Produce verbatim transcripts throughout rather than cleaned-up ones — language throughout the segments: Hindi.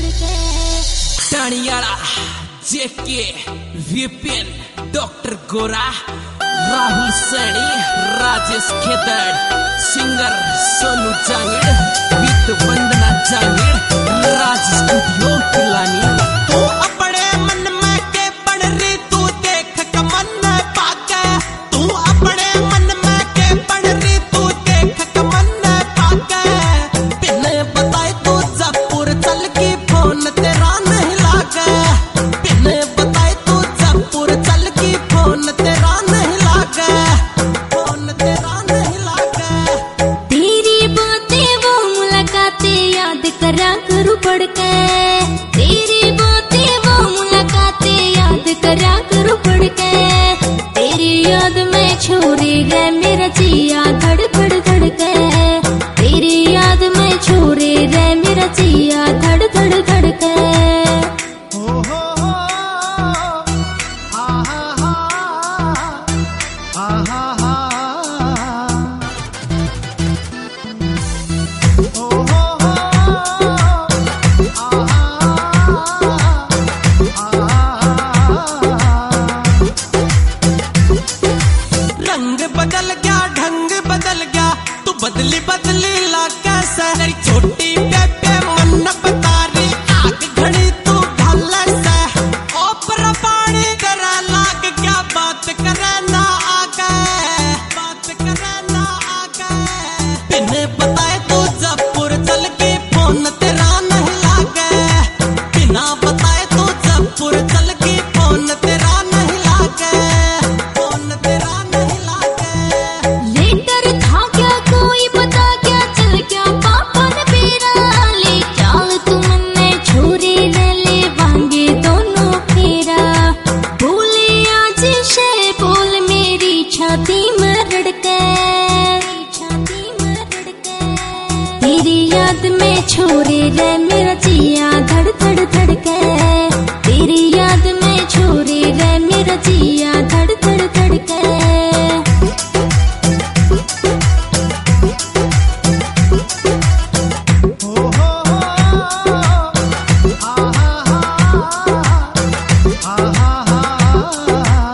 टाणियाला, JK, Vipin, doctor Gora, Rahul Saini, Rajesh Khedar, singer Sonu Jangar, with Vandana Jangar, Raj studio Pilani. तू अपने मन में के बन रही तू देख कमन पाके, तू अपने मन में के बन रही तू देख कमन पाके। बिना बताए तू जयपुर चल की फोन तेरा नहीं लागे, बिना बताए तू जयपुर चल की फोन तेरा नहीं लागे, फोन तेरा नहीं लागे। तेरी बातें वो मुलाकातें याद करा करूं पढ़ के, तेरी बातें वो मुलाकातें याद करा करूं पढ़ के। तेरी याद में छोरी रे मेरा जिया धड़ धड़ धड़ के, तेरी याद में छोरी रे मेरा जिया धड़ धड़ धड़ के। ओ हो हो आ हा हा आ हा हा ओ हो हो आ हा रंग बदल गया ढंग बदल गया तू बदली बदली ला कैसे छोटी बेबे मन बता रही आग घड़ी तू ढल से ओपरा पानी करा लाग क्या बात करे ना आगे, बात करे ना आगे। बिना बताए तू जयपुर चल के फोन तेरा नहीं लागे, बिना बताए तू जयपुर चल के फोन तेरा नहीं लागे, फोन तेरा नहीं लागे। लेटर था क्या कोई बता क्या चल क्या पापा ने पेरा ले चाल तुमने छोरी ने ले वांगे दोनों फेरा। बोले आज शे बोल मेरी छाती में रड़के, छाती में रड़के। तेरी याद में छोरी रे मेरा जिया धड़ धड़ धड़के, तेरी याद में छोरी रे मेरा जिया धड़ धड़ धड़के। ओ हो हो आ हा हा आ हा हा।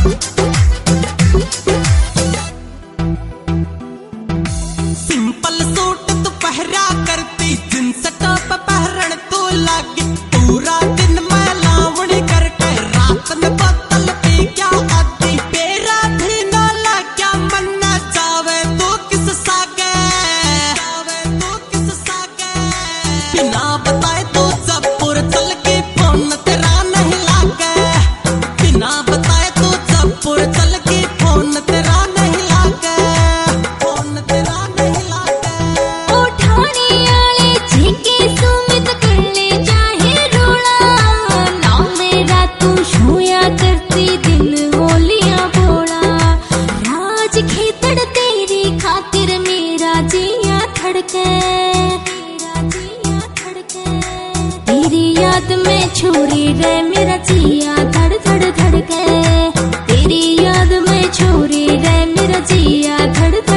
सिंपल सूट तू पहरा करती जींस टॉप पहरन तू लागी पूरा दिन मैं लावणी करके रात में बोतल पी क्या आती बेरा भी ना लाग्या मन न जावे तू किस सागे, जावे तू किस सागे। बिना बताए तू जयपुर चल के फोन तेरा नहीं लागे, बिना बताए तू जयपुर चल के फोन तेरा नहीं लागे, फोन तेरा नहीं लागे। उठाने आले झिके सुमित कर ले चाहे रोड़ा, ना मेरा तू छुया करती दिन होलियां बोला। राज खेतड़ तेरी खातिर मेरा जिया धड़के, मेरा जिया धड़के। तेरी याद में छोरी रे मेरा जिया धड़ धड़ धड़के, तेरी याद में छोरी रे मेरा जिया धड़